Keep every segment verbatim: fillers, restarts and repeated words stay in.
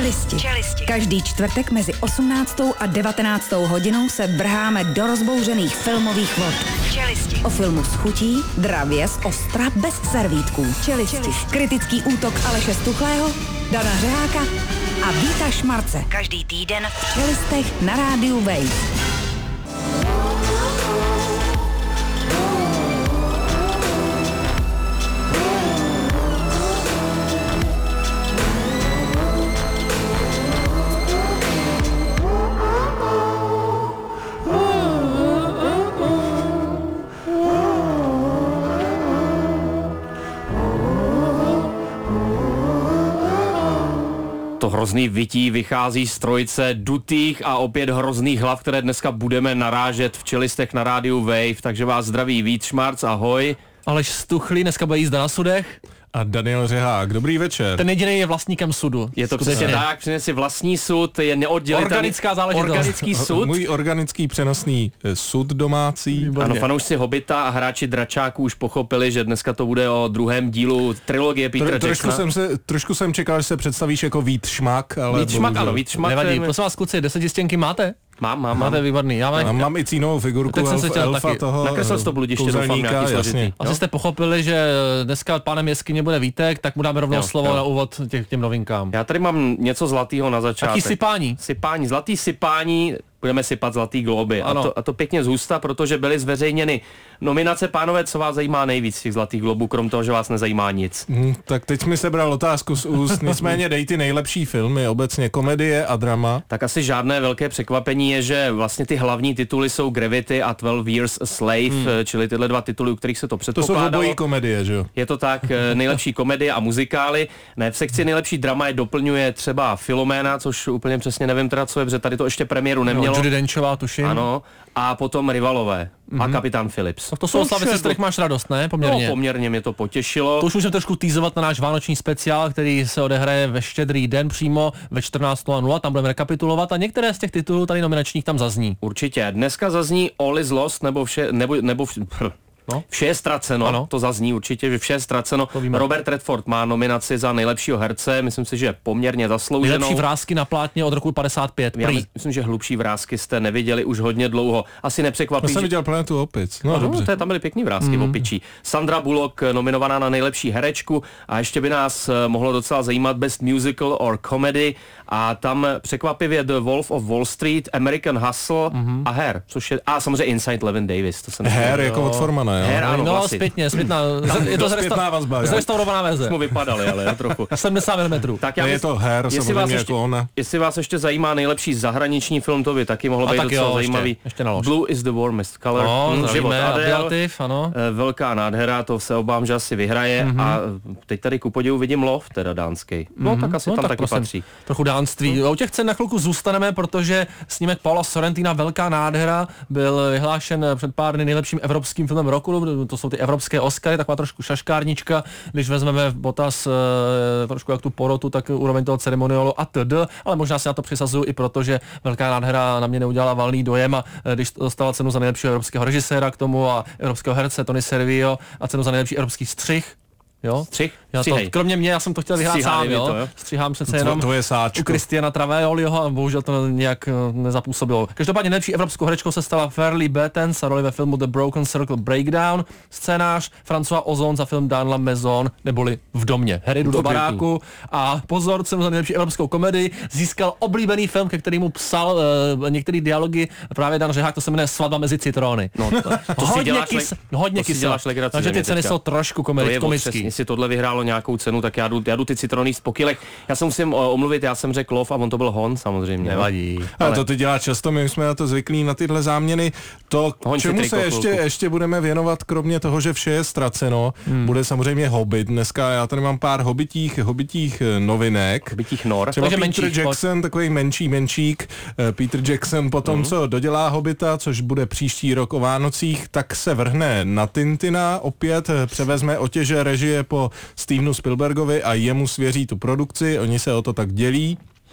Čelisti. Čelisti. Každý čtvrtek mezi osmnáctou a devatenáctou hodinou se vrháme do rozbouřených filmových vod. Čelisti. O filmu s chutí, dravě, z ostra, bez servítků. Čelisti. Čelisti. Kritický útok Aleše Stuchlého, Dana Řeháka a Víta Šmarce. Každý týden v Čelistech na rádiu Wave. To hrozný vytí vychází z trojice dutých a opět hrozných hlav, které dneska budeme narážet v Čelistech na rádiu Wave, takže vás zdraví Vít Šmarc, ahoj. Aleš Stuchlý, dneska bude jízda na sudech. A Daniel Řehák, dobrý večer. Ten jediný je vlastníkem sudu. Je to přesně tak, přines si vlastní sud, je neoddělitelný. Organická záležitost. Organický sud. Můj organický přenosný sud domácí. Ano, fanoušci Hobita a hráči dračáků už pochopili, že dneska to bude o druhém dílu trilogie Petera Tro, trošku Jacksona. jsem se, trošku jsem čekal, že se představíš jako Vít Šmak, ale... Vít Šmak, ano, Vít Šmak. Nevadí, prosím vás kluci, deset stěnky máte? Mám, mám, Máte mám. výborný. Já mám, a mám i cínovou figurku tak jsem se elf, chtěl elfa taky. toho Nakreslil jsi to bludiště, doufám, nějaký složitý. Asi jste pochopili, že dneska pánem jeskyně bude Vítek, tak mu dáme rovnou Jo, slovo jo. na úvod těch, těm novinkám. Já tady mám něco zlatého na začátek. Taký sypání. Sypání, zlatý sypání, budeme sypat zlatý globy. A to, a to pěkně zhusta, protože byly zveřejněny nominace. Pánové, co vás zajímá nejvíc z těch zlatých globů, krom toho, že vás nezajímá nic? Hmm, tak teď mi sebral otázku z úst, nicméně dej ty nejlepší filmy, obecně komedie a drama. Tak asi žádné velké překvapení je, že vlastně ty hlavní tituly jsou Gravity a twelve Years a Slave, hmm. čili tyhle dva tituly, u kterých se to předpokládalo. To jsou obojí komedie, že jo? Je to tak, nejlepší komedie a muzikály. Ne, v sekci nejlepší drama je doplňuje třeba Filoména, což úplně přesně nevím teda, co je, protože tady to ještě premiéru nemělo. No, Judy Denchová, tuším. Ano, a potom Rivalové mm-hmm. a Kapitán Phillips. Tak to jsou oslavice, z kterých máš radost, ne? Poměrně. No, poměrně mě to potěšilo. To už můžeme trošku teasovat na náš vánoční speciál, který se odehraje ve Štědrý den přímo ve čtrnáct nula nula, tam budeme rekapitulovat a některé z těch titulů tady nominačních tam zazní. Určitě. Dneska zazní All is Lost, nebo vše, nebo, nebo vše, No. Vše je ztraceno, ano. To zazní určitě, že vše je ztraceno. Robert Redford má nominaci za nejlepšího herce, myslím si, že poměrně zaslouženou. Nejlepší vrásky na plátně od roku padesát pět. Já myslím, že hlubší vrásky jste neviděli už hodně dlouho. Asi nepřekvapí. Já jsem viděl Planetu opic. No, no, dobře. To je, tam byly pěkný vrásky, mm. opičí. Sandra Bullock nominovaná na nejlepší herečku a ještě by nás mohlo docela zajímat Best Musical or Comedy a tam překvapivě The Wolf of Wall Street, American Hustle mm-hmm. a Hair, což je a samozřejmě Inside Llewyn Davis. To jsem Hair jako od Formana, jo. Hair, ano, no, vlastně. zpětně, zpětná, je to zpětná vazba, zrestaurovaná verze. Jsme vypadali, ale já trochu. sedmdesát milimetrů. Tak já je to Hair, samozřejmě jako ona. Jestli vás ještě zajímá nejlepší zahraniční film, to by taky mohlo být docela jo, zajímavý. Ještě, ještě Blue is the warmest color. No, hmm, život Adele, ano. Velká nádhera, to se obávám, že asi vyhraje. Mm-hmm. A teď tady ku podivu vidím Love, teda dánský. No, mm-hmm. tak asi no, tam tak taky prosím, patří. Trochu dánství. Mm. U těch cen na chvilku zůstaneme, protože snímek Paula Sorrentina Velká nádhera byl vyhlášen před pár dny nejlepším evropským filmem roku. To jsou ty evropské Oscary, taková trošku šaškárnička, když vezmeme v potaz e, trošku jak tu porotu, tak úroveň toho ceremoniálu a td. Ale možná si na to přisazuju i proto, že Velká nádhera na mě neudělala valný dojem a e, když dostala cenu za nejlepšího evropského režiséra k tomu a evropského herce Tony Servillo a cenu za nejlepší evropský střih. Jo? Střih? Já to, kromě mě, já jsem to chtěl vyhrát sám, jo? To, jo? Stříhám přece jenom to je u Kristiana Traveoliho a bohužel to nějak nezapůsobilo. Každopádně nejlepší evropskou herečkou se stala Fairly Bettens za roli ve filmu The Broken Circle Breakdown, scénář François Ozon za film Dans la Maison, neboli V domě. Hry jdu do baráku a pozor, cenu za nejlepší evropskou komedii získal oblíbený film, ke kterému psal uh, některé dialogy právě Dan Řehák, to se jmenuje Svatba mezi citrony. No, to, to hodně děláš, kys, hodně kyselé. Takže ty ceny jsou trošku komický. Jestli tohle vyhrálo nějakou cenu, tak já jdu, já jdu ty citrony z pokylech. Já se musím omluvit, já jsem řekl Love a on to byl Hon, samozřejmě. Nevadí. Ale, ale to ty dělá často, my jsme na to zvyklí, na tyhle záměny. To, k čemu se ještě, ještě budeme věnovat, kromě toho, že vše je ztraceno, hmm. bude samozřejmě Hobbit. Dneska já tady mám pár hobitích, hobitích novinek. Hobitích nor. Třeba Peter menšík, Jackson, takový menší menšík. Peter Jackson potom, hmm. co dodělá Hobbita, což bude příští rok o Vánocích, tak se vrhne na Tintina, opět převezme otěže režie po Stevenu Spielbergovi a jemu svěří tu produkci, oni se o to tak dělí.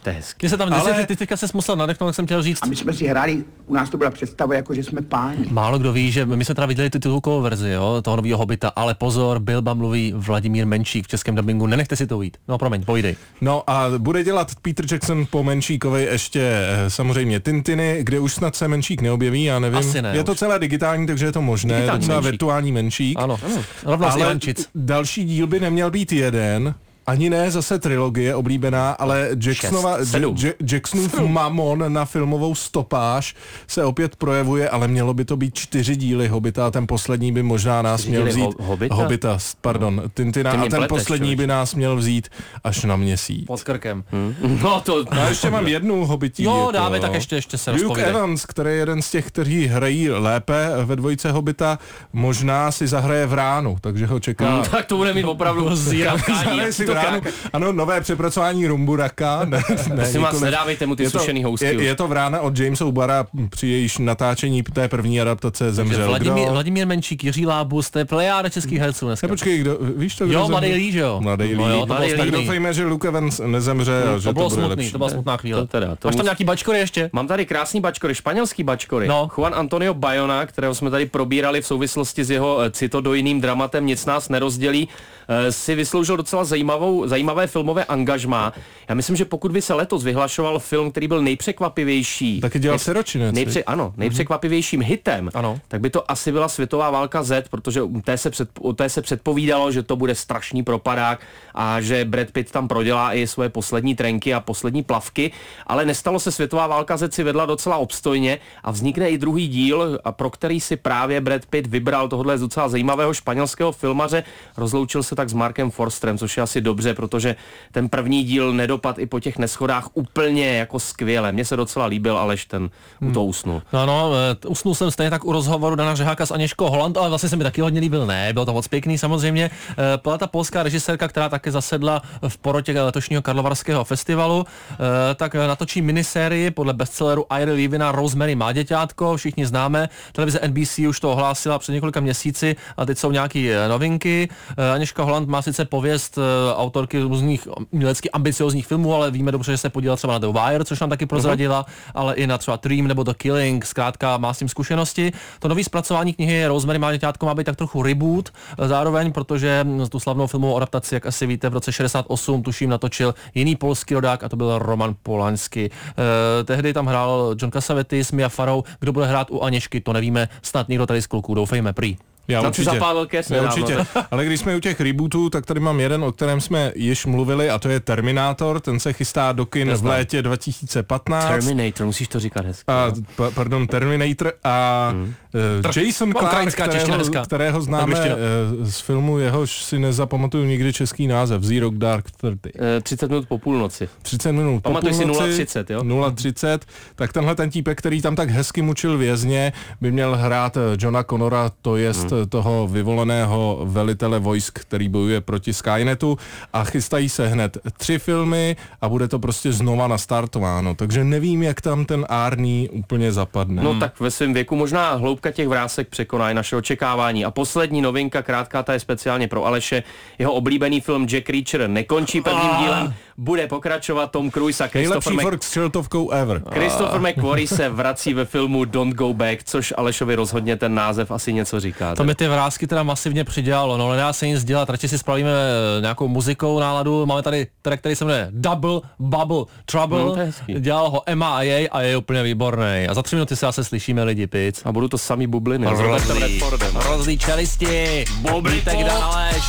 To je hezky. Ty se tam, Ale... ty, ty teďka se musel nadechnout, jak jsem chtěl říct. A my jsme si hráli, u nás to byla představa, jako že jsme páni. Málo kdo ví, že my jsme teda viděli tu titulkovou verzi, jo, toho nového Hobita, ale pozor, Bilba mluví Vladimír Menšík v českém dubbingu, nenechte si to ujít. No promiň, pojdej. No a bude dělat Peter Jackson po Menšíkovi ještě samozřejmě Tintiny, kde už snad se Menšík neobjeví, já nevím. Asi ne, je už. to celé digitální, takže je to možné, Digitální docela Menšík. virtuální Menšík. Ano, rovnou si Ale Ivančic. další díl by neměl být jeden, ani ne zase trilogie oblíbená, ale Jacksonova, Šest, sedm. J- Jacksonův mamon na filmovou stopáž se opět projevuje, ale mělo by to být čtyři díly Hobita a ten poslední by možná nás Čtyři měl díly vzít. Ho- Hobita? Hobita, pardon, Tintina Ty a mě ten pleteš, poslední člověče. by nás měl vzít až na měsíc. Pod krkem. No to... A ještě mám jednu hobití. Jo, jako, dáme, tak ještě, ještě se Luke rozpovídej. Evans, který je jeden z těch, kteří hrají lépe ve dvojce Hobita, možná si zahraje v ránu, takže ho čeká... Hmm, tak to bude mít opravdu zíravkání. Zahraje si v ránu. Ano, nové přepracování Rumburaka. Ne, ne, Prosím vás, nikoliv. nedávejte mu ty Je to- sušený housky Je, už. je to Vrána od Jamesa Ubara, při jejíž natáčení té první adaptace zemřel. Vladimír, Kdo? Vladimír Menšík, Jiří Lábus, to je plejáda českých herců dneska. Ne, počkej, kdo, víš to, kdo Jo, zemřel? Mladý Lee, že jo? Mladý Lee. No jo, to bylo Mladý Tak smutný. doufejme, že Luke Evans nezemře a že To to, bylo bude smutný, lepší. to byla smutná chvíle. To teda, to Máš tam mus- nějaký bačkory ještě? Mám tady krásný bačkory, španělský bačkory. No. Juan Antonio Bayona, kterého jsme tady probírali v souvislosti s jeho eh, citodojným dramatem Nic nás nerozdělí, eh, si vysloužil docela zajímavou, zajímavé filmové angažmá. Já myslím, že pokud by se letos vyhlašoval film, který byl nejpřekvapivější, Taky dělal nej- Siročinec, nejpře- viď? ano, nejpřekvapivějším hitem, Ano. tak by to asi byla Světová válka Z, protože u té, se před, u té se předpovídalo, že to bude strašný propadák a že Brad Pitt tam prodělá i svoje poslední trenky a poslední plavky, ale nestalo se. Světová válka Z si vedla docela obstojně a vznikne i druhý díl, a pro který si právě Brad Pitt vybral tohle docela zajímavého španělského filmaře. Rozloučil se tak s Markem Forsterem, což je asi dobře, protože ten první díl nedopad i po těch neschodách úplně jako skvěle. Mně se docela líbil, Aleš ten hmm. u toho usnul. No, no, eh, usnul jsem stejně tak u rozhovoru Dana Řeháka s Aněškou Holland, ale vlastně se mi taky hodně líbil. Ne, bylo to moc pěkný samozřejmě. Eh, Byla ta polská režisérka, která také zasedla v porotě letošního Karlovarského festivalu, eh, tak natočí minisérii podle bestselleru Ira Levina Rosemary má děťátko, všichni známe. Televize N B C už to ohlásila před několika měsíci a teď jsou nějaké novinky. Eh, Aněška Holland má sice pověst eh, autorky různých umělecky ambiciozních filmů, ale víme dobře, že se podílela třeba na The Wire, což nám taky prozradila, uh-huh. ale i na třeba Dream nebo The Killing, zkrátka má s tím zkušenosti. To nový zpracování knihy Rosemary má děťátko má být tak trochu reboot eh, zároveň, protože tu slavnou filmovou adaptaci, jak asi víte, v roce šedesát osm tuším natočil jiný polský rodák a to byl Roman Polanský. Eh, tehdy tam hrál John Cassavetes, Mia Farrow, kdo bude hrát u Aněšky, to nevíme, snad někdo tady z kluků, doufejme, prý. Já Tam si zapálil kes Já nedávno. určitě. Ale když jsme u těch rebootů, tak tady mám jeden, o kterém jsme již mluvili, a to je Terminátor. Ten se chystá do kin v létě dva tisíce patnáct. Terminator, musíš to říkat hezky. A, pa, pardon, Terminator a hmm. uh, Jason Clarke, Ukrajinská čeština kterého, dneska. kterého známe Angličtina. uh, z filmu, jehož si nezapamatuju nikdy český název, Zero Dark Thirty. Eh, třicet minut po půlnoci. třicet minut po Pamatuj si půlnoci, nula třicet, jo? nula třicet, tak tenhle ten týpek, který tam tak hezky mučil vězně, by měl hrát eh, Johna Connora, to jest hmm. toho vyvoleného velitele vojsk, který bojuje proti Skynetu, a chystají se hned tři filmy a bude to prostě znova nastartováno, takže nevím, jak tam ten Arnie úplně zapadne. No tak ve svém věku možná hloubka těch vrásek překoná i naše očekávání. A poslední novinka, krátká, ta je speciálně pro Aleše. Jeho oblíbený film Jack Reacher nekončí prvním dílem, bude pokračovat Tom Cruise a Christopher, Nejlepší Mc... Ford s kšeltovkou ever. Christopher McQuarrie se vrací ve filmu Don't Go Back, což Alešovi rozhodně ten název asi něco říká. To mi ty vrásky teda masivně přidělalo, no nedá se nic dělat, radši si spravíme nějakou muzikou náladu, máme tady track, který se jmenuje Double Bubble Trouble, No, to je hezký. dělal ho Emma a jej a je úplně výborný. A za tři minuty se zase slyšíme lidi, pic. A budou to samý bubliny. s Robertem Redfordem. Rozlí čelisti, bublítek Aleš.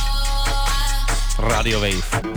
Radio Wave.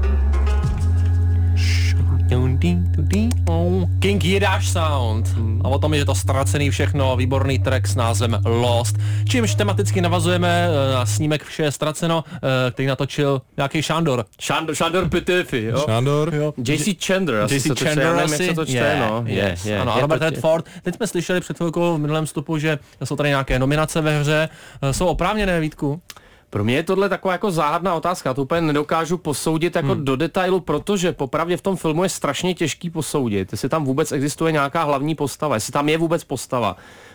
King Jidáš Sound. A o tom je to ztracený všechno, výborný track s názvem Lost. Čímž tematicky navazujeme na snímek Vše je ztraceno, který natočil nějaký Šandor. Šandor, Šandor Petőfi, jo? Šandor. J C Chandler, asi J C se to čte, Chandler já nevím, asi? jak se to čte, Je, no. Je, yes. je, Ano, je a Robert to- Redford. Teď jsme slyšeli před chvilkou v minulém vstupu, že jsou tady nějaké nominace ve hře. Jsou oprávněné, Vítku? Pro mě je tohle taková jako záhadná otázka, to úplně nedokážu posoudit jako hmm. do detailu, protože popravdě v tom filmu je strašně těžký posoudit, jestli tam vůbec existuje nějaká hlavní postava, jestli tam je vůbec postava.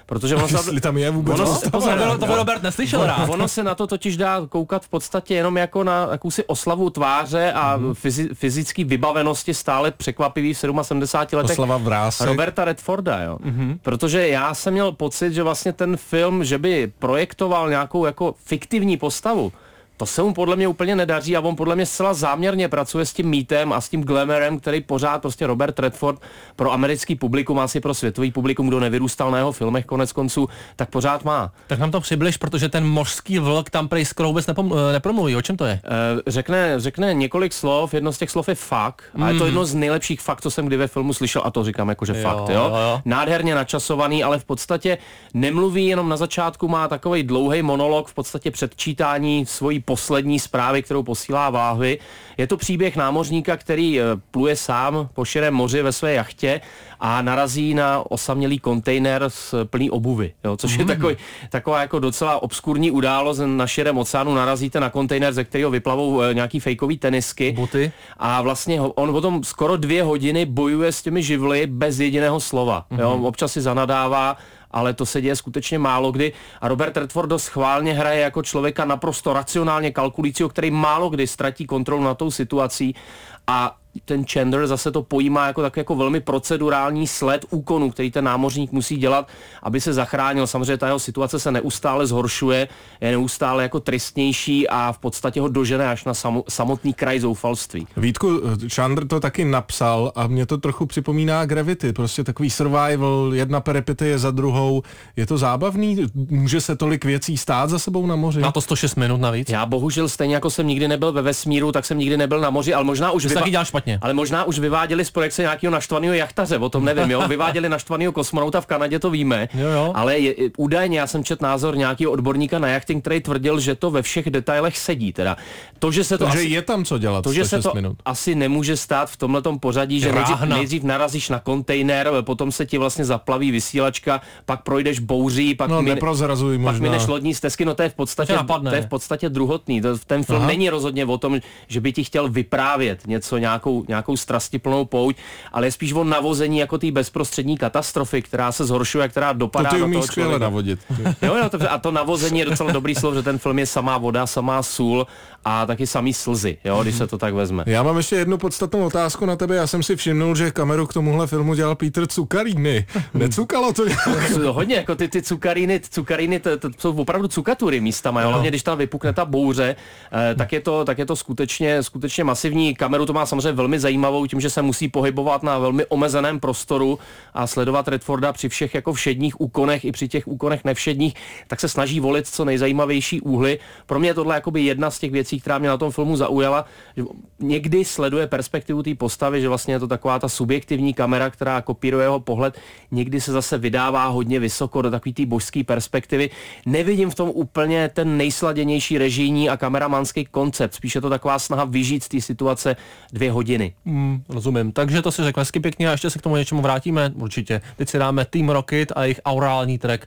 protože ono se, tam je vůbec ono, to, to, to Robert neslyšel rád. Ono se na to totiž dá koukat v podstatě jenom jako na jakousi oslavu tváře a mm. fyzi, fyzické vybavenosti stále překvapivý v sedmdesáti letech oslava vrásek Roberta Redforda, jo. Mm-hmm. Protože já jsem měl pocit, že vlastně ten film, že by projektoval nějakou jako fiktivní postavu, to se mu podle mě úplně nedaří a on podle mě zcela záměrně pracuje s tím mýtem a s tím glamourem, který pořád prostě Robert Redford pro americký publikum, asi pro světový publikum, kdo nevyrůstal na jeho filmech konec konců, tak pořád má. Tak nám to přibliž, protože ten mořský vlk tam prej skoro vůbec nepom- nepromluví. O čem to je? E, řekne, řekne několik slov, jedno z těch slov je fuck mm. a je to jedno z nejlepších fakt, co jsem kdy ve filmu slyšel a to říkám jakože jo, fakt, jo? Jo, jo. Nádherně načasovaný, ale v podstatě nemluví, jenom na začátku má takovej dlouhý monolog, v podstatě předčítání svojí poslední zprávy, kterou posílá v láhvi. Je to příběh námořníka, který pluje sám po širém moři ve své jachtě a narazí na osamělý kontejner s plný obuvy, jo, což je takový, taková jako docela obskurní událost. Na širém oceánu narazíte na kontejner, ze kterého vyplavou nějaký fejkový tenisky. Boty. A vlastně on potom skoro dvě hodiny bojuje s těmi živly bez jediného slova. Jo, občas si zanadává, ale to se děje skutečně málo kdy. A Robert Redford dost schválně hraje jako člověka naprosto racionálně kalkulujícího, který málo kdy ztratí kontrolu nad tou situací. A ten Chandler zase to pojímá jako tak jako velmi procedurální sled úkonu, který ten námořník musí dělat, aby se zachránil. Samozřejmě ta jeho situace se neustále zhoršuje, je neustále jako tristnější a v podstatě ho dožene až na samo, samotný kraj zoufalství. Vítku, Chandler to taky napsal a mě to trochu připomíná Gravity, prostě takový survival, jedna peripetie za druhou. Je to zábavný? Může se tolik věcí stát za sebou na moři? Má to sto šest minut navíc. Já bohužel stejně jako jsem nikdy nebyl ve vesmíru, tak jsem nikdy nebyl na moři, ale možná už vyva- Ale možná už vyváděli z projekce nějakého naštvaného jachtaře, o tom nevím, jo. Vyváděli naštvaného kosmonauta v Kanadě, to víme. Jo, jo. Ale je, údajně já jsem čet názor nějakého odborníka na jachting, který tvrdil, že to ve všech detailech sedí. Teda to, že se to Takže asi, je tam co dělat. To, že se to minut. asi nemůže stát v tomhletom pořadí, že nejdřív, nejdřív narazíš na kontejner, potom se ti vlastně zaplaví vysílačka, pak projdeš bouří, pak no, mine, pak mineš lodní stezky, no to je v podstatě, to je v podstatě druhotný. To, ten film Aha. není rozhodně o tom, že by ti chtěl vyprávět něco, nějakou, nějakou strastiplnou pouť, ale je spíš o navození jako té bezprostřední katastrofy, která se zhoršuje, která dopadá to ty do umíš toho člověka. navodit. Jo, jo, to, a to navození je docela dobrý slovo, že ten film je samá voda, samá sůl a taky samý slzy, jo, když se to tak vezme. Já mám ještě jednu podstatnou otázku na tebe. Já jsem si všimnul, že kameru k tomuhle filmu dělal Peter Cucarini. Necukalo to? Hodně, jako ty, ty cukariny, cukariny to, to jsou opravdu cukatury místama, jo, hlavně když tam vypukne ta bouře, eh, tak je to, tak je to skutečně, skutečně masivní. Kameru to má samozřejmě velmi zajímavou tím, že se musí pohybovat na velmi omezeném prostoru a sledovat Redforda při všech jako všedních úkonech i při těch úkonech nevšedních, tak se snaží volit co nejzajímavější úhly. Pro mě je tohle jakoby jedna z těch věcí, která mě na tom filmu zaujala, že někdy sleduje perspektivu té postavy, že vlastně je to taková ta subjektivní kamera, která kopíruje jeho pohled, někdy se zase vydává hodně vysoko do takové té božské perspektivy. Nevidím v tom úplně ten nejsladěnější režijní a kameramanský koncept, spíše to taková snaha vyžít z té situace dvě hodiny. Mm, rozumím. Takže to si řekl hezky pěkně a ještě se k tomu něčemu vrátíme, určitě. Teď si dáme Team Rocket a jejich aurální track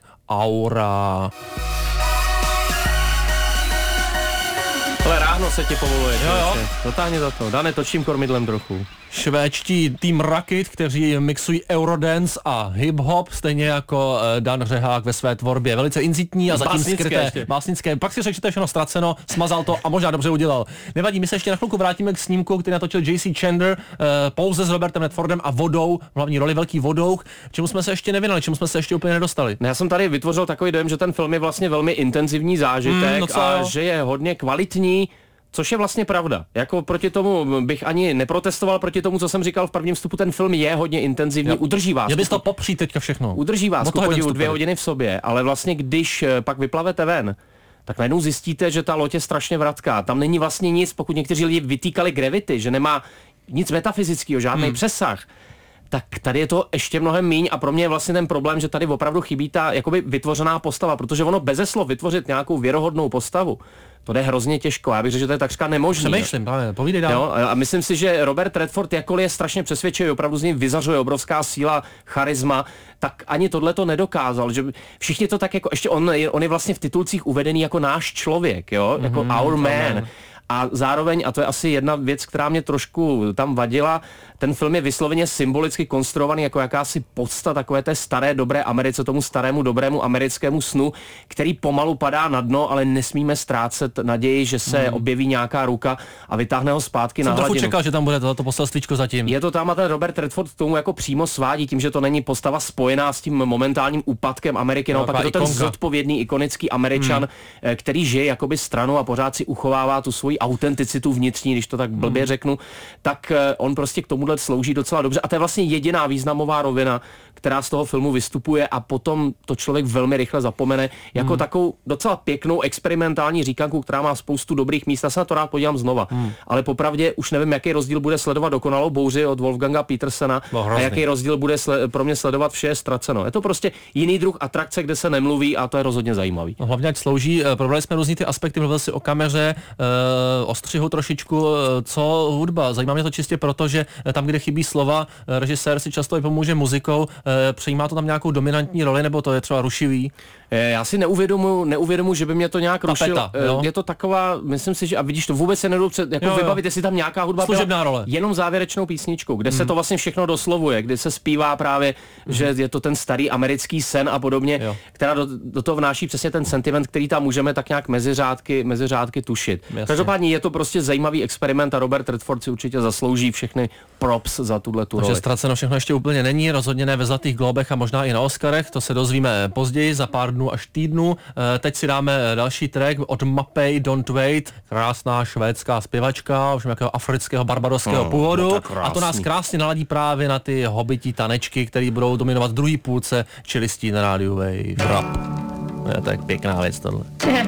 Aura. Ale ráno se ti povoluje. Jo, jo. Dotáhni za to. Dane, točím kormidlem trochu. Švédští Team Rocket, kteří mixují Eurodance a hip-hop, stejně jako Dan Řehák ve své tvorbě. Velice incitní a zatím skryté, básnické. Pak si řekl, že to je všechno ztraceno, smazal to a možná dobře udělal. Nevadí, my se ještě na chvilku vrátíme k snímku, který natočil J C Chandler eh, pouze s Robertem Redfordem a vodou, v hlavní roli velký vodouk. Čemu jsme se ještě nevěnali, čemu jsme se ještě úplně nedostali. Já jsem tady vytvořil takový dojem, že ten film je vlastně velmi intenzivní zážitek mm, no a že je hodně kvalitní. Což je vlastně pravda. Jako proti tomu bych ani neprotestoval proti tomu, co jsem říkal v prvním vstupu, ten film je hodně intenzivní, jo. Udrží vás. Je bys to popřít teďka všechno. Udrží vás ku podivu dvě hodiny v sobě, ale vlastně když pak vyplavete ven, tak najednou zjistíte, že ta loď je strašně vratká. Tam není vlastně nic, pokud někteří lidi vytýkali Gravity, že nemá nic metafyzického, žádný hmm. přesah. Tak tady je to ještě mnohem míň a pro mě je vlastně ten problém, že tady opravdu chybí ta jakoby vytvořená postava, protože ono beze slov vytvořit nějakou věrohodnou postavu, to jde hrozně těžko. Já bych řekl, že to je takřka nemožné. Přemýšlím, pane, povídej dál. Jo, a myslím si, že Robert Redford, jakkoliv je strašně přesvědčivý, opravdu z něj vyzařuje obrovská síla, charisma, tak ani tohle to nedokázal, že všichni to tak jako, ještě on, on je vlastně v titulcích uvedený jako náš člověk, jo, jako mm-hmm, our man. A zároveň, a to je asi jedna věc, která mě trošku tam vadila, ten film je vysloveně symbolicky konstruovaný jako jakási podsta takové té staré dobré Americe, tomu starému dobrému americkému snu, který pomalu padá na dno, ale nesmíme ztrácet naději, že se hmm. objeví nějaká ruka a vytáhne ho zpátky Jsem na hladinu. Jsem trochu čekal, že tam bude toto poselstvíčko zatím. Je to tam a ten Robert Redford k tomu jako přímo svádí tím, že to není postava spojená s tím momentálním úpadkem Ameriky, no, naopak je to ten zodpovědný ikonický Američan, hmm. který žije jakoby stranu a pořád si uchovává tu svoji autenticitu vnitřní, když to tak blbě hmm. řeknu, tak on prostě k tomuhle slouží docela dobře a to je vlastně jediná významová rovina, která z toho filmu vystupuje a potom to člověk velmi rychle zapomene jako hmm. takovou docela pěknou experimentální říkanku, která má spoustu dobrých míst. Já se na to rád podívám znova. Hmm. Ale popravdě už nevím, jaký rozdíl bude sledovat Dokonalou bouři od Wolfganga Petersena no, a jaký rozdíl bude sle- pro mě sledovat Vše je ztraceno. Je to prostě jiný druh atrakce, kde se nemluví a to je rozhodně zajímavý. No, hlavně ať slouží, probrali jsme různý ty aspekty, mluvil si o kameře, o střihu trošičku, co hudba. Zajímá mě to čistě proto, že tam, kde chybí slova, režisér si často i pomůže muzikou. Přejímá to tam nějakou dominantní roli, nebo to je třeba rušivý? Já si neuvědomuji, neuvědomu, že by mě to nějak rušilo. Je to taková, myslím si, že a vidíš to vůbec se nedou před, jako jo, jo. vybavit, jestli tam nějaká hudba služebná role. Jenom závěrečnou písničkou, kde hmm. se to vlastně všechno doslovuje, kde se zpívá právě, hmm. že je to ten starý americký sen a podobně, jo. která do, do toho vnáší přesně ten sentiment, který tam můžeme tak nějak mezi řádky, mezi řádky tušit. Jasně. Každopádně je to prostě zajímavý experiment a Robert Redford si určitě zaslouží všechny props za tuhle tu roli. Takže ztraceno všechno ještě úplně není, rozhodně ne ve Zlatých globech a možná i na Oscarech, to se dozvíme později, za pár dnů až týdnu. Teď si dáme další track od Mapei Don't Wait, krásná švédská zpěvačka, už nějakého afrického barbadoského no, původu no a to nás krásně naladí právě na ty hobití tanečky, které budou dominovat v druhé půlce čelistí na rádiu Wave Rap. No, je tak pěkná věc tohle.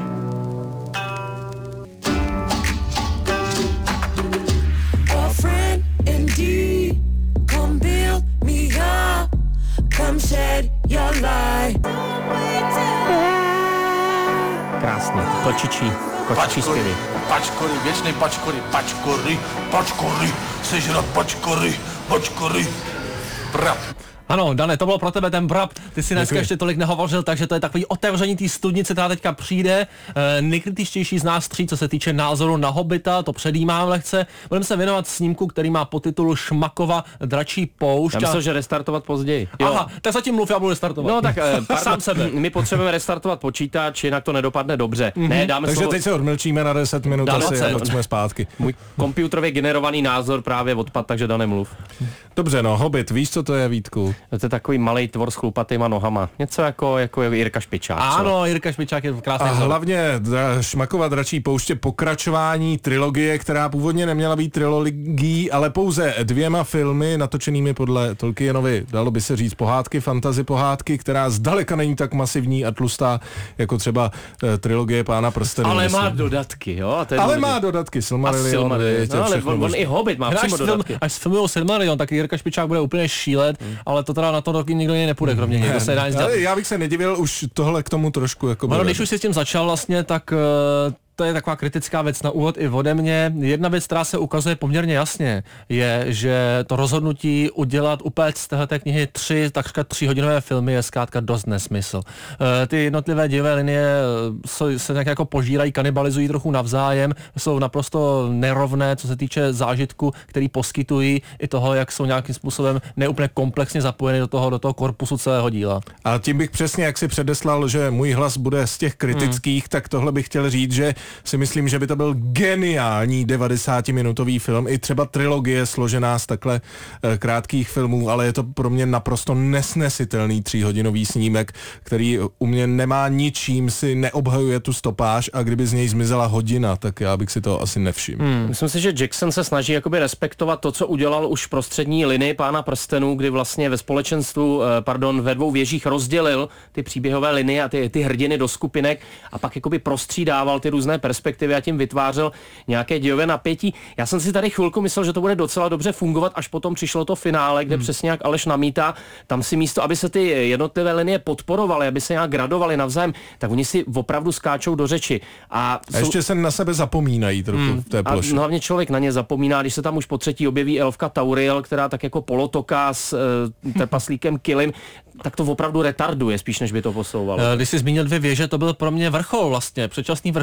Krásně, kočičí, kočičí zpěvy. Pačkory, věčný pačkory, pačkory, pačkory, sežrat pačkory, pačkory, prap. Ano, Dane, to bylo pro tebe ten brab, ty si dneska ještě tolik nehovořil, takže to je takový otevření té studnice, která teďka přijde. E, nejkritičtější z nás tří, co se týče názoru na Hobita, to předjímám lehce. Budeme se věnovat snímku, který má podtitul Šmakova dračí poušť. Já myslel, že restartovat později. Jo. Aha, tak zatím mluv, já budu restartovat. No tak e, sám sebe. My potřebujeme restartovat počítač, jinak to nedopadne dobře. Mm-hmm. Ne, dáme takže slovo... teď se odmlčíme na deset minut asi a jsme zpátky. Můj komputerově generovaný názor právě odpad, takže Dane mluv. Dobře, no, Hobbit, víš, co to je, Vítku? To je takový malej tvor s chlupatýma nohama. Něco jako, jako Jirka Špičák. Ano, co? Jirka Špičák je krásný. A hlavně dra, Šmakova dračí pouště pokračování trilogie, která původně neměla být trilogií, ale pouze dvěma filmy natočenými podle Tolkienovy, dalo by se říct, pohádky, fantasy pohádky, která zdaleka není tak masivní a tlustá, jako třeba eh, trilogie Pána prstenů. Ale má dodatky, jo? To je ale důležitý. má dodatky, Silmarillion. Silmarillion. No, ale on, on i Hobbit má přímo dodatky. Až filmujou Silmarillion, tak Jirka Špičák bude úplně šílet, hmm. ale to teda na to roky nikdo jiný nepůjde, kromě něj. Se já bych se nedivil už tohle k tomu trošku jako. Ano, když už si s tím začal vlastně, tak uh, to je taková kritická věc na úvod i ode mě. Jedna věc, která se ukazuje poměrně jasně, je, že to rozhodnutí udělat úplně z téhleté knihy tři, takřka tříhodinové filmy je zkrátka dost nesmysl. Uh, ty jednotlivé dějové linie se, se nějak jako požírají, kanibalizují trochu navzájem, jsou naprosto nerovné, co se týče zážitku, který poskytují, i toho, jak jsou nějakým způsobem neúplně komplexně zapojeny do toho, do toho korpusu celého díla. A tím bych přesně, jak si předeslal, že můj hlas bude z těch kritických, hmm. tak tohle bych chtěl říct, že si myslím, že by to byl geniální devadesátiminutový film, i třeba trilogie složená z takhle e, krátkých filmů, ale je to pro mě naprosto nesnesitelný tříhodinový snímek, který u mě nemá ničím, si neobhajuje tu stopáž a kdyby z něj zmizela hodina, tak já bych si to asi nevšiml. Hmm. Myslím si, že Jackson se snaží jakoby respektovat to, co udělal už v prostřední linii Pána prstenů, kdy vlastně ve společenstvu, e, pardon, ve dvou věžích rozdělil ty příběhové linie a ty, ty hrdiny do skupinek a pak jakoby prostřídával ty různé perspektivy a tím vytvářel nějaké dějové napětí. Já jsem si tady chvilku myslel, že to bude docela dobře fungovat, až potom přišlo to finále, kde hmm. přesně jak Aleš namítá, tam si místo, aby se ty jednotlivé linie podporovaly, aby se nějak gradovaly navzájem, tak oni si opravdu skáčou do řeči. A, a ještě se na sebe zapomínají trochu hmm. v té ploše. A hlavně člověk na ně zapomíná, když se tam už po třetí objeví elfka Tauriel, která tak jako polotoká s uh, trpaslíkem Kilim, tak to opravdu retarduje, spíš než by to posouvalo. Když jsi zmínil dvě věže, to byl pro mě vrchol vlastně, předčasný vrchol celé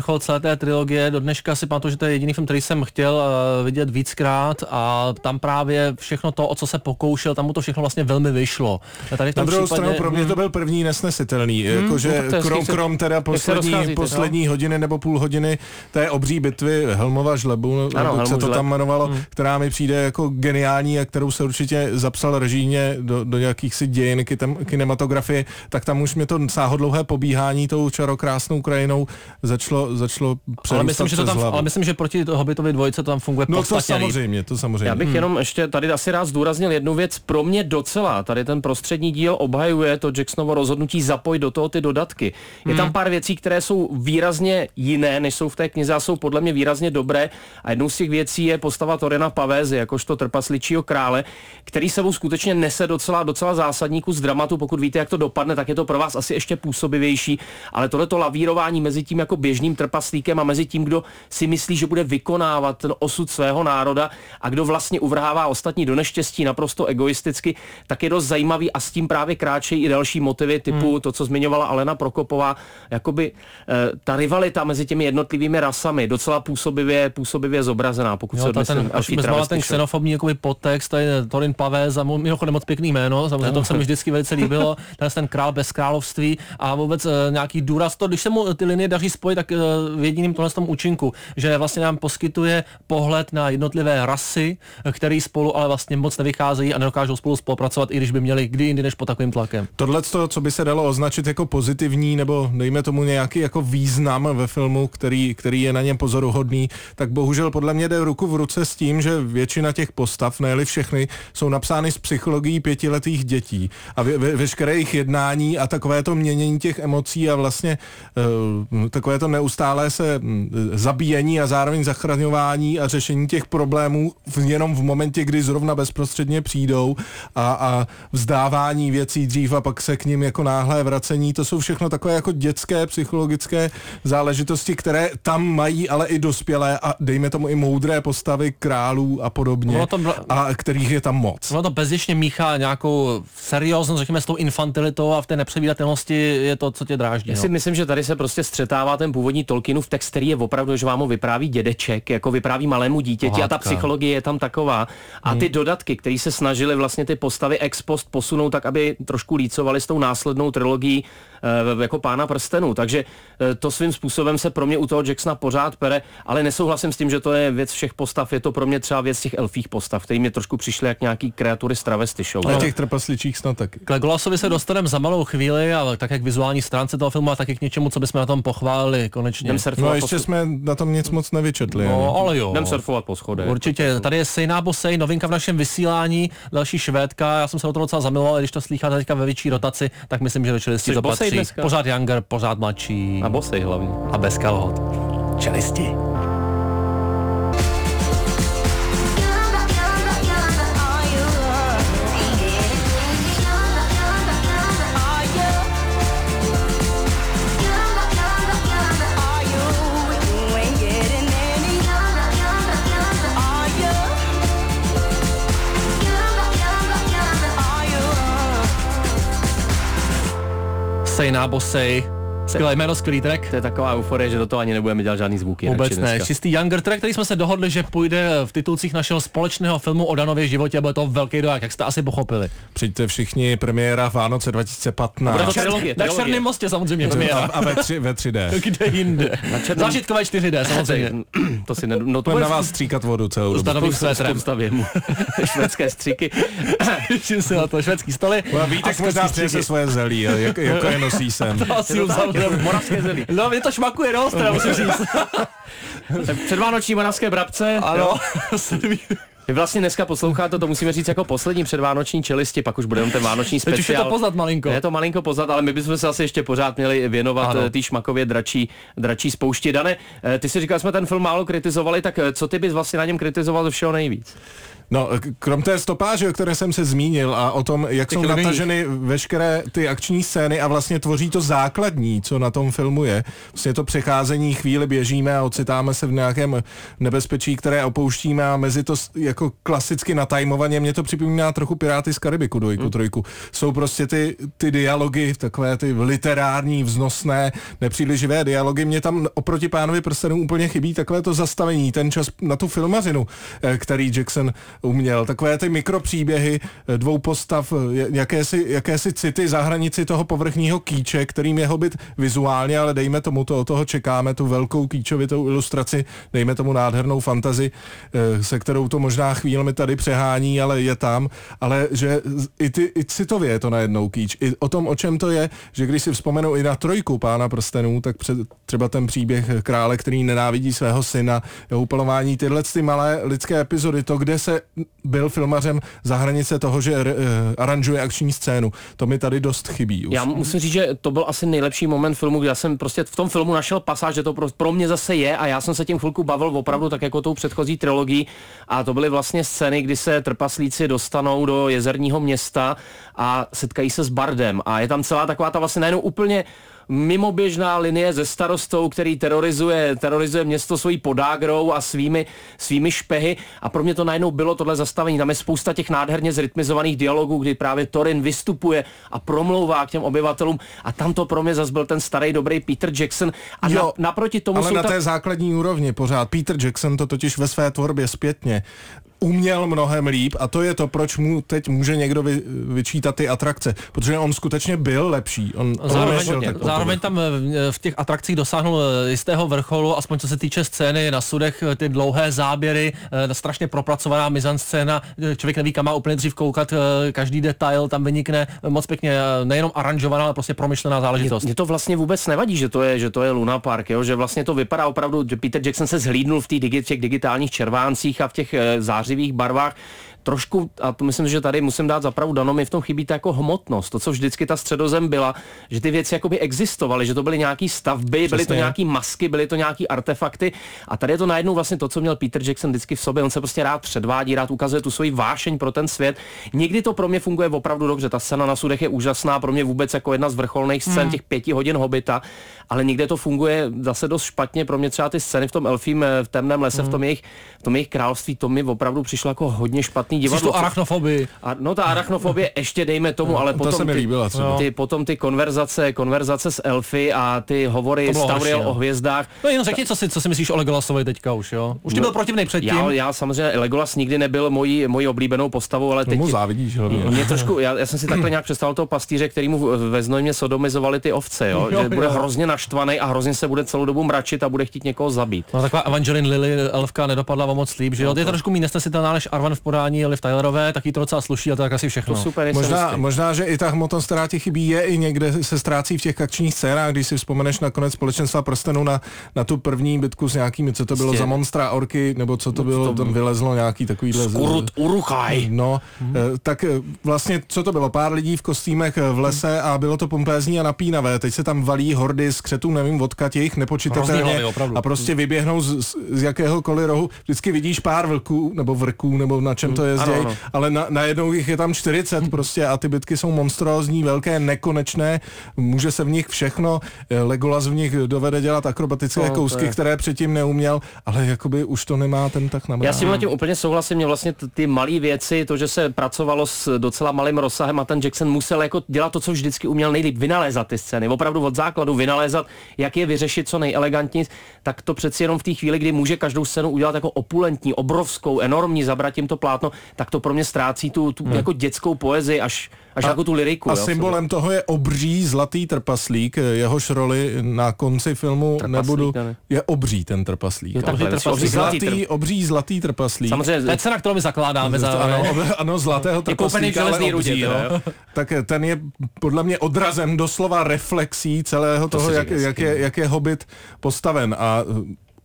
té trilogie. Do dneška si pamatuju, že to je jediný film, který jsem chtěl vidět víckrát a tam právě všechno to, o co se pokoušel, tam mu to všechno vlastně velmi vyšlo. Tady na druhou případě... stranu pro mě to byl první nesnesitelný, hmm, jakože no krom, krom teda poslední, poslední no? hodiny nebo půl hodiny té obří bitvy Helmova žlebu, ano, jak se to tam jmenovalo, hmm. která mi přijde jako geniální a kterou se určitě zapsal režijně do, do jakýchsi dějin kinematografie, tak tam už mě to sáhodlouhé pobíhání tou čarokrásnou krajinou začalo, začalo ale myslím, že to tam, ale myslím, že proti Hobbitovi dvojce to tam funguje no podstatně. No to samozřejmě, to samozřejmě. Já bych hmm. jenom ještě tady asi rád zdůraznil jednu věc. Pro mě docela tady ten prostřední díl obhajuje to Jacksonovo rozhodnutí zapojit do toho ty dodatky. Je hmm. tam pár věcí, které jsou výrazně jiné, než jsou v té knize a jsou podle mě výrazně dobré. A jednou z těch věcí je postava Torena Pavézy, jakožto trpasličího krále, který sebou skutečně nese docela, docela zásadní kus dramatu. Pokud víte, jak to dopadne, tak je to pro vás asi ještě působivější. Ale tohleto lavírování mezi tím jako běžným trpaslíkem a mezi tím, kdo si myslí, že bude vykonávat ten osud svého národa a kdo vlastně uvrhává ostatní do neštěstí naprosto egoisticky, tak je dost zajímavý a s tím právě kráčejí i další motivy typu hmm. to, co zmiňovala Alena Prokopová, jakoby e, ta rivalita mezi těmi jednotlivými rasami docela působivě, působivě zobrazená, pokud jo, se odmyslím. Ten, ten xenofobní jakoby podtext, tady Torin Pavéza, mimochodem moc pěkný jméno, samozřejmě to se mi vždycky velice líbilo, ten, ten král bez království a vůbec e, nějaký důraz to, když se mu ty linie daří spojit, tak e, v jediným tohle tom účinku, že vlastně nám poskytuje pohled na jednotlivé rasy, který spolu ale vlastně moc nevycházejí a nedokážou spolu spolupracovat, i když by měli kdy jindy než pod takovým tlakem. Tohle, co by se dalo označit jako pozitivní, nebo dejme tomu nějaký jako význam ve filmu, který, který je na něm pozoruhodný, tak bohužel podle mě jde ruku v ruce s tím, že většina těch postav, ne-li všechny, jsou napsány s psychologií pětiletých dětí. A ve, ve, veškeré jejich jednání a takové to měnění těch emocí a vlastně uh, takové to neustálé se zabíjení a zároveň zachraňování a řešení těch problémů v, jenom v momentě, kdy zrovna bezprostředně přijdou a, a vzdávání věcí dřív a pak se k nim jako náhlé vracení, to jsou všechno takové jako dětské psychologické záležitosti, které tam mají ale i dospělé a dejme tomu i moudré postavy králů a podobně, to, a kterých je tam moc. Ono to bezděčně míchá nějakou serióznost, řekněme, s tou infantilitou a v té nepředvídatelnosti je to, co tě dráždí. Já si no. myslím, že tady se prostě střetává ten původní Tolkienův text, který je opravdu, že vám ho vypráví dědeček, jako vypráví malému dítěti Pohádka. A ta psychologie je tam taková. A ty hmm. dodatky, které se snažili vlastně ty postavy ex post posunout tak, aby trošku lícovali s tou následnou trilogií e, jako Pána prstenů. Takže e, to svým způsobem se pro mě u toho Jacksona pořád pere, ale nesouhlasím s tím, že to je věc všech postav, je to pro mě třeba věc těch elfích postav, které mě trošku přišly jak nějaký kreatury z travesty show. A těch trpasličích snad taky. K Legolasovi se dostaneme za malou chvíli, ale tak jak vizuální stránce toho filmu a taky k něčemu, co bychom na tom pochválili konečně. No a ještě jsme na tom nic moc nevyčetli. No, ale jo. Jdem surfovat po schodech. Určitě. Tady je Say Nábo Say, novinka v našem vysílání, další Švédka. Já jsem se o to docela zamiloval, když to slýcháte teďka ve větší rotaci, tak myslím, že do čelisti to patří. Pořád younger, pořád mladší. A bosej hlavně. A bez kalhot. Čelisti. Say Nábo Say. Skvělé jméno, skvělý track. To je taková euforie, že do toho ani nebudeme dělat žádný zvuky. Vůbec ne. Čistý younger track, který jsme se dohodli, že půjde v titulcích našeho společného filmu o Danově životě a bude to velký dojak, jak jste asi pochopili. Přijďte všichni, premiéra Vánoce dva tisíce patnáct. Na, trilogie, na Černém mostě samozřejmě premiéra. A ve, tři, ve tři dé. Kde jinde. Černém... Zážitkové čtyři dé samozřejmě. To si ne... No, to bude na vás stříkat vodu celou dobu. Stanovým svétrem. Švédské střiky. Těším se na to, švédský stoly. Vítek možná přinese svoje zelí, jako, jako je nosí sem. Moravské zelí. No, mě to šmakuje dost, teda musím říct. Předvánoční moravské brabce. Ano. Vy vlastně dneska posloucháte, to musíme říct jako poslední předvánoční čelisti, pak už bude ten vánoční speciál. Teď už je to poznat malinko. Je to malinko poznat, ale my bychom se asi ještě pořád měli věnovat té šmakově dračí, dračí spoušti. Dane, ty si říkal, jsme ten film málo kritizovali, tak co ty bys vlastně na něm kritizoval ze všeho nejvíc? No, krom té stopáže, o které jsem se zmínil a o tom, jak jsou nataženy veškeré ty akční scény a vlastně tvoří to základní, co na tom filmu je. Vlastně to přecházení, chvíli běžíme a ocitáme se v nějakém nebezpečí, které opouštíme a mezi to jako klasicky natajmovaně, mě to připomíná trochu Piráty z Karibiku, dvojku, hmm. trojku. Jsou prostě ty, ty dialogy, takové ty literární, vznosné, nepříliš živé dialogy. Mě tam oproti Pánovi prstenů úplně chybí takové to zastavení, ten čas na tu filmařinu, který Jackson uměl. Takové ty mikropříběhy dvou postav, jakési, jakési city za hranici toho povrchního kýče, kterým je Hobbit vizuálně, ale dejme tomu to, od toho čekáme, tu velkou kýčovitou ilustraci, dejme tomu nádhernou fantazi, se kterou to možná chvílemi tady přehání, ale je tam, ale že i, ty, i citově je to najednou kýč. I o tom, o čem to je, že když si vzpomenu i na trojku Pána prstenů, tak před, třeba ten příběh krále, který nenávidí svého syna, jeho upalování, tyhle ty malé lidské epizody, to, kde se byl filmařem za hranice toho, že uh, aranžuje akční scénu. To mi tady dost chybí. Už. Já musím říct, že to byl asi nejlepší moment filmu, kdy já jsem prostě v tom filmu našel pasáž, že to pro, pro mě zase je a já jsem se tím chvilku bavil opravdu tak jako tou předchozí trilogii a to byly vlastně scény, kdy se trpaslíci dostanou do jezerního města a setkají se s Bardem a je tam celá taková ta vlastně najednou úplně mimoběžná linie se starostou, který terorizuje, terorizuje město svojí podágrou a svými, svými špehy a pro mě to najednou bylo tohle zastavení. Tam je spousta těch nádherně zrytmizovaných dialogů, kdy právě Thorin vystupuje a promlouvá k těm obyvatelům a tam to pro mě zase byl ten starý dobrý Peter Jackson a jo, na, naproti tomu ale jsou na ta... té základní úrovni pořád. Peter Jackson to totiž ve své tvorbě zpětně uměl mnohem líp a to je to, proč mu teď může někdo vy, vyčítat ty atrakce, protože on skutečně byl lepší. On zároveň, zároveň tam v těch atrakcích dosáhnul jistého vrcholu, aspoň co se týče scény na sudech, ty dlouhé záběry, strašně propracovaná mizanscéna, člověk neví, kam má úplně dřív koukat, každý detail tam vynikne moc pěkně, nejenom aranžovaná, ale prostě promyšlená záležitost. Mně to vlastně vůbec nevadí, že to je, že to je Luna Park, jo? Že vlastně to vypadá opravdu, že Peter Jackson se zhlídnul v, tý, v těch digitálních červáncích a v těch zářivých barvách. Trošku, a to myslím, že tady musím dát zapravdu Dano, mi v tom chybí ta jako hmotnost, to, co vždycky ta Středozem byla, že ty věci jakoby existovaly, že to byly nějaký stavby, Přesně. byly to nějaký masky, byly to nějaký artefakty a tady je to najednou vlastně to, co měl Peter Jackson vždycky v sobě, on se prostě rád předvádí, rád ukazuje tu svoji vášeň pro ten svět. Někdy to pro mě funguje opravdu dobře, ta scéna na sudech je úžasná, pro mě vůbec jako jedna z vrcholných scén hmm. těch pěti hodin Hobita, ale někde to funguje zase dost špatně, pro mě třeba ty scény v tom elfím v temném lese, hmm. v tom jejich, v tom jejich království, to mi opravdu přišlo jako hodně špatný divadlo. Tu arachnofobii. A, no ta arachnofobie ještě dejme tomu, no, ale to potom, se mi líbila, ty, ty, potom ty konverzace, konverzace s elfy a ty hovory s Tauriel o hvězdách. No jen řekni, co si, co si myslíš o Legolasovi teďka už, jo? Už ty no, byl protivnej předtím. Já, já samozřejmě, Legolas nikdy nebyl mojí, mojí oblíbenou postavou, ale teď... No mu závidíš, hlavně. Mě trošku, já, já jsem si takhle nějak představil toho pastýře, který mu ve Znojmě sodomizovali ty ovce, jo? jo že jo. bude hrozně naštvaný a hrozně se bude celou dobu mračit a bude chtít někoho zabít. No taková Evangeline Lilly elfka nedopadla o moc líp, že jo? No, to je trošku méně nesnesitelná než Arwen v podání Liv Tylerové, taky to docela sluší a to tak asi všechno. To super, možná, možná, že i ta hmotnost, která ti chybí, je i někde se ztrácí v těch akčních scénách, když si vzpomeneš na konec Společenstva prstenů na, na tu první bitku s nějakými, co to bylo Stě. za monstra, orky, nebo co to no, bylo, to tam vylezlo nějaký takovýhle... Skurut Uruk-hai. No, hmm. tak vlastně, co to bylo? Pár lidí v kostýmech v lese a bylo to pompézní a napínavé. Teď se tam valí hordy z křetů, nevím, odkud jich nepočitatelně a prostě vyběhnou z, z, z jakéhokoliv rohu. Vždycky vidíš pár vlků, nebo vrků, nebo na čem to jezdějí, ale na, najednou jich je tam čtyřicet prostě a ty bitky jsou monstrózní, velké, nekonečné, může se v nich všechno, Legolas v nich dovede dělat akrobatické no, kousky, je. které předtím neuměl, ale jakoby už to nemá ten tak namrát. Já s tím tím úplně souhlasím, mě vlastně t- ty malé věci, to, že se pracovalo s docela malým rozsahem a ten Jackson musel jako dělat to, co vždycky uměl nejlíp, vynalézat ty scény, opravdu od základu vynalézat, jak je vyřešit co nejelegantněji, tak to přeci jenom v té chvíli, kdy může každou scénu udělat jako opulentní, obrovskou, enormní, zabrat tím to plátno, tak to pro mě ztrácí tu, tu hmm. jako dětskou poezii až, až a, jako tu lyriku. A jo, symbolem toho je obří zlatý trpaslík, jehož roli na konci filmu trpaslík, nebudu, ne? je obří ten trpaslík. Je takhle, trpaslík. Zlatý, zlatý, obří zlatý trpaslík. Samozřejmě. To je cena, kterou my zakládáme. Za... Ano, ano, zlatého trpaslíka, ale obří, rudě, jo. Tak ten je podle mě odrazem doslova reflexí celého to toho, jak, jak, je, jak je Hobbit postaven a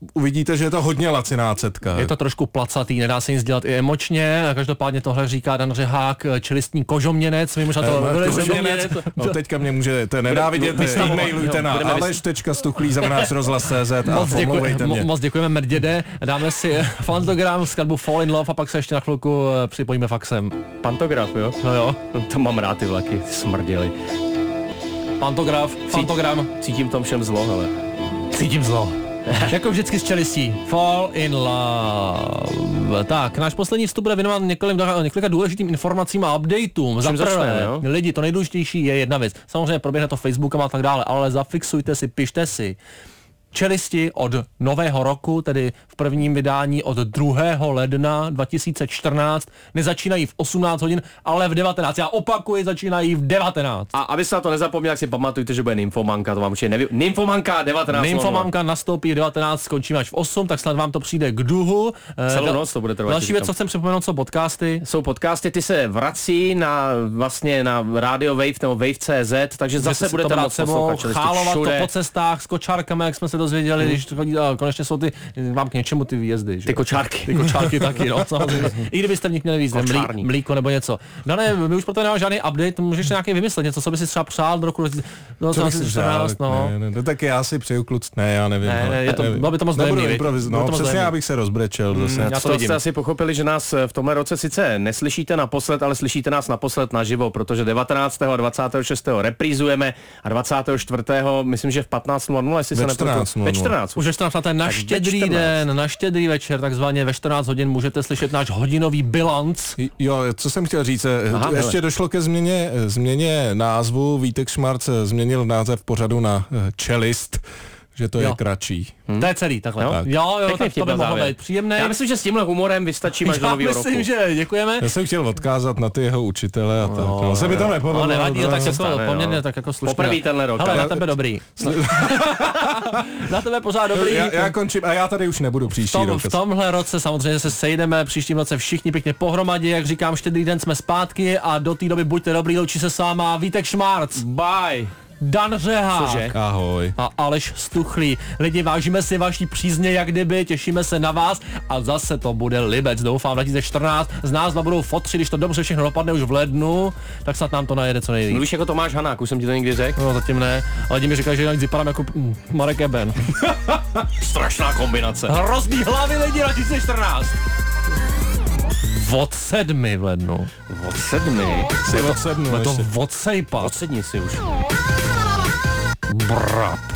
uvidíte, že je to hodně laciná cetka. Je to trošku placatý, nedá se nic dělat i emočně. Každopádně tohle říká Dan Řehák, čelistní kožoměnec. My možná to e, kožoměnec. No teďka mě můžete nenávidět, e-mailujte na aleš tečka stuchlí zavináč rozhlas tečka cé zet a pomlouvejte mě. Moc děkujeme, Merděde. Dáme si Fantogram, skladbu Fall in Love a pak se ještě na chvilku připojíme faxem. Pantograf, jo? No jo. To mám rád ty vlaky, ty smrděly. Pantograf, Fantogram. Cítím tam všem zlo, hele. Cítím zlo. Jako vždycky s čelistí. Fall in love. Tak, náš poslední vstup bude věnován několika, několika důležitým informacím a updateům. Za prvé, lidi, to nejdůležitější je jedna věc. Samozřejmě proběhne to Facebookem a tak dále, ale zafixujte si, pište si. Čelisti od nového roku, tedy v prvním vydání od druhého ledna dva tisíce čtrnáct, nezačínají v osmnáct hodin, ale v devatenáct. Já opakuji, začínají v devatenáct. A aby se na to nezapomněl, jak si pamatujte, že bude Nymfomanka, to vám určitě neví. Nymfomanka devatenáct. Nymfomanka nastoupí v devatenáct, skončíme až v osm, tak snad vám to přijde k duhu. Celou da- noc to bude trvat. Další věc, co chcem připomenout, jsou podcasty. Jsou podcasty, ty se vrací na vlastně na Radio Wave nebo Wave tečka cé zet, takže zase budete rád poslouchat. Chálovat to po cestách s kočárkami, jak jsme se dozvěděli, hmm. když chodí, a konečně jsou ty, vám k něčemu ty výjezdy, že? Ty kočárky. Ty kočárky taky, no, samozřejmě. I kdybyste v nich měli víc, mlí, mlíko nebo něco. No ne, my už proto nemáme žádný update, můžeš nějaký vymyslet, něco, co by si třeba přál do roku do co bys čtrnáct, no. Ne, ne, tak já si přeju kluc, ne, já nevím. Ne, ne, je to, bylo by to moc dojemný, no, přesně, abych se rozbrečel. Mm, já to jste asi pochopili, že nás v tomhle roce sice neslyšíte naposled, ale slyšíte nás naposled naživo, protože devatenáctého a dvacátého šestého reprízujeme a dvacátého čtvrtého myslím, že v patnáct nula nula, jestli se nepletu. Ve čtrnáct. Už ve čtrnáct, na štědrý den, na štědrý večer, takzvaně ve čtrnáct hodin můžete slyšet náš hodinový bilanc. Jo, co jsem chtěl říct, Aha, ještě hele. došlo ke změně, změně názvu, Vítek Šmarc změnil název pořadu na Čelist, že to jo. je kratší. Hmm. To je celý, takhle. Jo, tak. jo, jo tak to by mohlo být příjemné. Já myslím, že s tímhle humorem vystačíme až do nového roku. Já myslím, že děkujeme. Já jsem chtěl odkázat na ty jeho učitele a tak. No, no, se mi to nepovedlo. No, nevadí, tak se stane, poměrně no. tak jako slušně. Poprvý tenhle rok. Hele, na tebe dobrý. Na tebe pořád dobrý. Já, já končím a já tady už nebudu příští v tom, rok. V tomhle roce samozřejmě se sejdeme příštím roce všichni pěkně pohromadě, jak říkám, štědrý den jsme zpátky a do té doby buďte dobrý, loučí se s váma Vítek Šmarc. Bye. Dan Řehák. Cože? Ahoj. A Aleš Stuchlý. Lidi, vážíme si vaší přízně jak kdyby, těšíme se na vás a zase to bude Libec, doufám, dva tisíce čtrnáct. Z nás dva budou fotři, když to dobře všechno dopadne už v lednu, tak snad nám to najede co nejvíc. Mluvíš jako Tomáš Hanák, už jsem ti to někdy řekl? No zatím ne, ale lidi mi říkají, že vypadám jako mm, Marek Eben. Strašná kombinace. Hrozný hlavy lidi dva tisíce čtrnáct. Od sedmi v lednu. Od sedmi? Jsi od sedmi. To od sejpat. Od sedni si už. Brat.